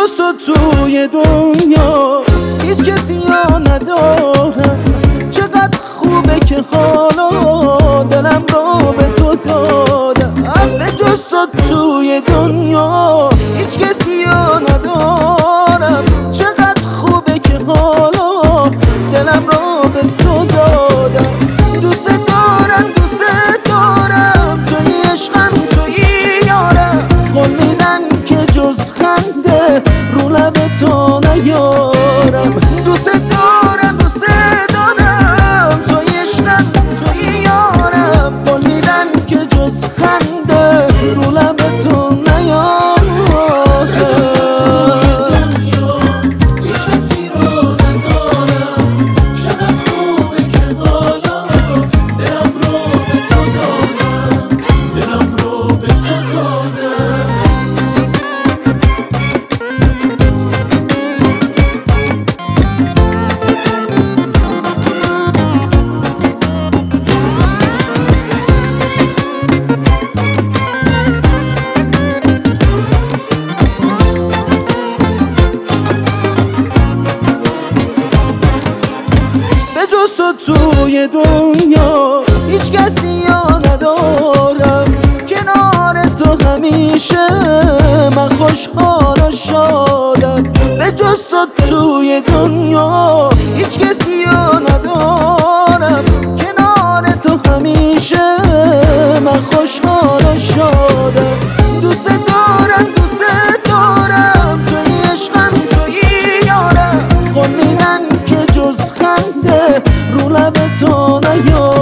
جز تو توی دنیا هیچ کسی ها ندارم. چقدر خوبه که حالا دلم رو به تو دادم. به جز تو توی دنیا هیچ کسی ها ندارم. چقدر خوبه که حالا دلم رو به تو دادم. دوست دارم توی عشقم توی یارم. قول میدم که جز خنده رو لب تو نیارم. دوست دارم توی عشقم توی یارم. قول میدم که جز خنده رو لب تو نیارم. توی دنیا هیچ کسی ها ندارم. کنار تو همیشه من خوشحال و شادم. به جز تو توی دنیا هیچ کسی ها ندارم. کنار تو همیشه من خوشحال و شادم. دوست دارم توی عشقم توی یارم. قول میدم که جز خنده رو لب تو نیارم.